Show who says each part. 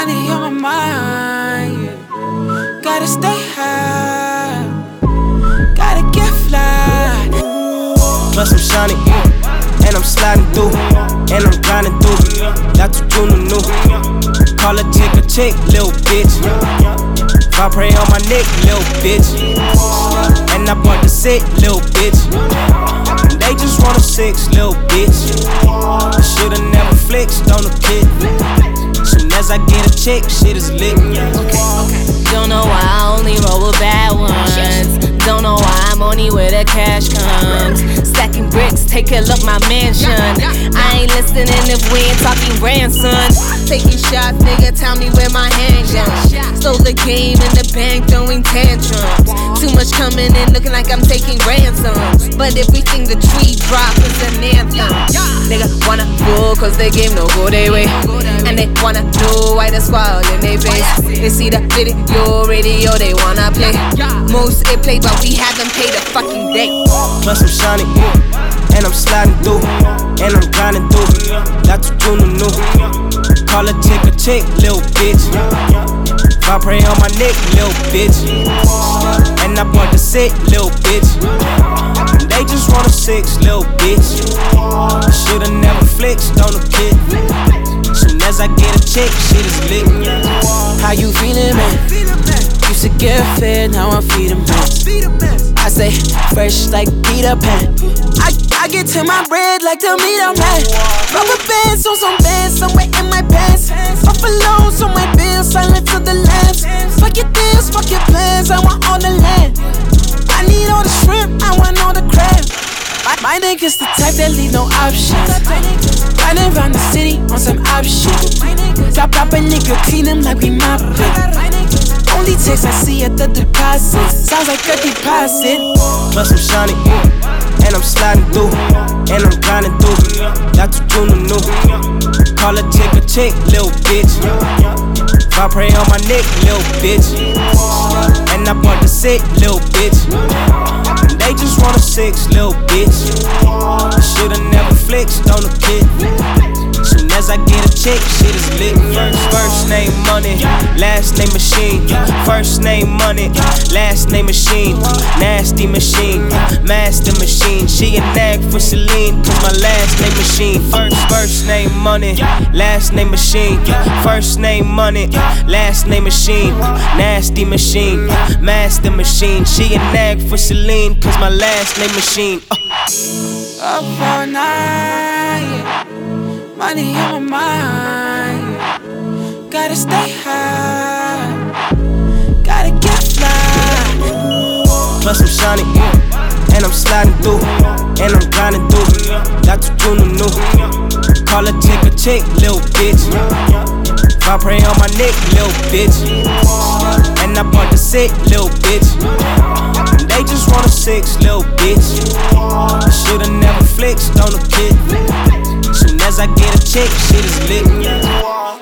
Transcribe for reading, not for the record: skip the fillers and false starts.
Speaker 1: money on my mind, yeah. Gotta stay high, gotta get fly.
Speaker 2: Plus I'm shining, and I'm sliding through, and I'm grinding through. Got to do new. Call her, take a chick, little bitch. Vibrate on my neck, little bitch. And I bought the sick, little bitch. And they just want a six, little bitch. Shoulda never flexed on the kid. Soon as I get a check, shit is lit.
Speaker 3: Don't know why I only roll with bad ones. Don't know why I'm only where the cash comes. Stacking bricks, take a look my mansion. I ain't listening if we ain't talking ransom. Taking shots, nigga, tell me where my handgun. Stole the game in the bank, throwing tantrums. Too much coming in, looking like I'm taking ransoms. But everything the tree drop is an anthem. Nigga wanna fool, cause the game no go they way. And they wanna know why the squad in they face. They see the radio, they wanna play. Most it play, but we haven't paid a fucking day.
Speaker 2: Plus I'm shining, and I'm sliding through, and I'm grinding through. Got to do new. Call her, take a chick, little bitch. Vibrate on my neck, little bitch. And I bought the sick, little bitch. And they just want a six, little bitch. Shoulda never flexed on the kid. Soon as I get a check, shit is lit.
Speaker 1: How you feeling, man? Used to get fed, now I'm feeding man. I say fresh like Peter Pan. I get to my bread like the middleman. Rubber bands on some bands, somewhere in my pants. Buffaloes on my bills, silent to the lambs. Fuck your deals, fuck your plans, I want all the land. I need all the shrimp, I want all the crab. My niggas the type that leave no options. Riding around the city on some option. Drop a nigga, clean him like we mopping. Only text I see at the deposit. Sounds like a deposit.
Speaker 2: Plus I'm shining, and I'm sliding through, and I'm grinding through. Got to do new. Call her, take a chick, little bitch. Vibrate on my neck, little bitch. And I bought the sick, little bitch. And they just want a six, little bitch. Shoulda never flexed on the kid. Soon as I get a check, shit is lit. First name money, last name machine. First name money, last name machine. Nasty machine, master machine. She a nag for Celine, cause my last name machine. First name money, last name machine. First name money, last name machine. Nasty machine, master machine. She a nag for Celine, cause my last name machine.
Speaker 1: Up all night, yeah. Money on my mind, yeah. Gotta stay high, gotta get fly.
Speaker 2: Plus I'm shining, and I'm sliding through, and I'm grinding through. Got to do new. Call her, take a chick, little bitch. Vibrate on my neck, little bitch. And I bought the sick, little bitch. And they just want a six, little bitch. Shoulda never flexed on the kid. Soon as I get a check, shit is lit.